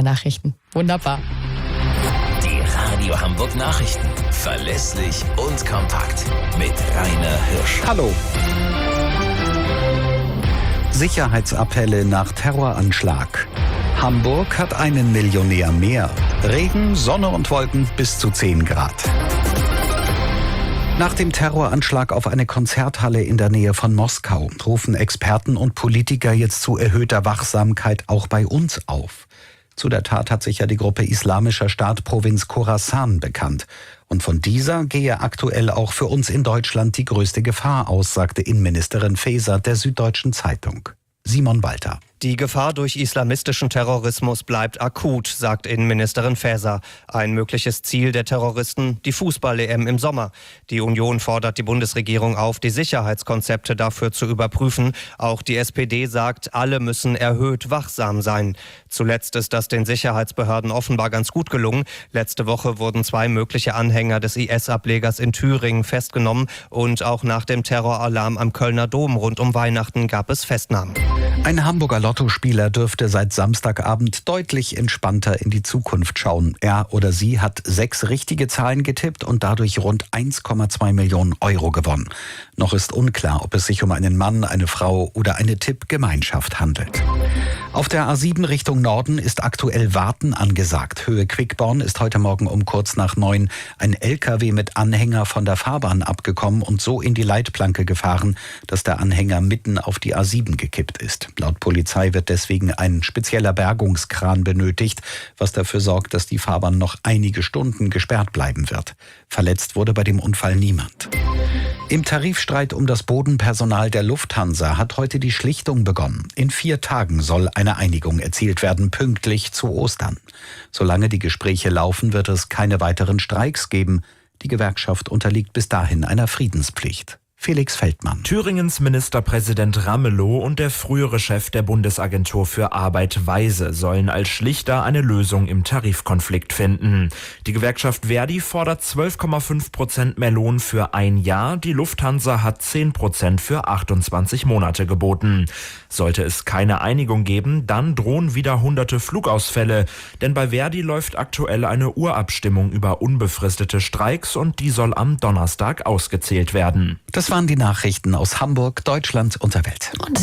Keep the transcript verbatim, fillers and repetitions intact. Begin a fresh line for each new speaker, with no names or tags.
Nachrichten. Wunderbar.
Die Radio Hamburg Nachrichten. Verlässlich und kompakt. Mit Rainer Hirsch.
Hallo. Sicherheitsappelle nach Terroranschlag. Hamburg hat einen Millionär mehr. Regen, Sonne und Wolken bis zu zehn Grad. Nach dem Terroranschlag auf eine Konzerthalle in der Nähe von Moskau rufen Experten und Politiker jetzt zu erhöhter Wachsamkeit auch bei uns auf. Zu der Tat hat sich ja die Gruppe Islamischer Staat Provinz Khorasan bekannt. Und von dieser gehe aktuell auch für uns in Deutschland die größte Gefahr aus, sagte Innenministerin Faeser der Süddeutschen Zeitung. Simon Walter.
Die Gefahr durch islamistischen Terrorismus bleibt akut, sagt Innenministerin Faeser. Ein mögliches Ziel der Terroristen, die Fußball-E M im Sommer. Die Union fordert die Bundesregierung auf, die Sicherheitskonzepte dafür zu überprüfen. Auch die S P D sagt, alle müssen erhöht wachsam sein. Zuletzt ist das den Sicherheitsbehörden offenbar ganz gut gelungen. Letzte Woche wurden zwei mögliche Anhänger des I S-Ablegers in Thüringen festgenommen. Und auch nach dem Terroralarm am Kölner Dom rund um Weihnachten gab es Festnahmen.
Ein Hamburger Lottospieler dürfte seit Samstagabend deutlich entspannter in die Zukunft schauen. Er oder sie hat sechs richtige Zahlen getippt und dadurch rund eins Komma zwei Millionen Euro gewonnen. Noch ist unklar, ob es sich um einen Mann, eine Frau oder eine Tippgemeinschaft handelt. Auf der A sieben Richtung Norden ist aktuell Warten angesagt. Höhe Quickborn ist heute Morgen um kurz nach neun ein L K W mit Anhänger von der Fahrbahn abgekommen und so in die Leitplanke gefahren, dass der Anhänger mitten auf die A sieben gekippt ist. Laut Polizei wird deswegen ein spezieller Bergungskran benötigt, was dafür sorgt, dass die Fahrbahn noch einige Stunden gesperrt bleiben wird. Verletzt wurde bei dem Unfall niemand. Im Tarifstreit um das Bodenpersonal der Lufthansa hat heute die Schlichtung begonnen. In vier Tagen soll eine Einigung erzielt werden, pünktlich zu Ostern. Solange die Gespräche laufen, wird es keine weiteren Streiks geben. Die Gewerkschaft unterliegt bis dahin einer Friedenspflicht. Felix Feldmann.
Thüringens Ministerpräsident Ramelow und der frühere Chef der Bundesagentur für Arbeit Weise sollen als Schlichter eine Lösung im Tarifkonflikt finden. Die Gewerkschaft Verdi fordert zwölf Komma fünf Prozent mehr Lohn für ein Jahr. Die Lufthansa hat zehn Prozent für achtundzwanzig Monate geboten. Sollte es keine Einigung geben, dann drohen wieder hunderte Flugausfälle. Denn bei Verdi läuft aktuell eine Urabstimmung über unbefristete Streiks und die soll am Donnerstag ausgezählt werden.
Das waren die Nachrichten aus Hamburg, Deutschland und der Welt.
Und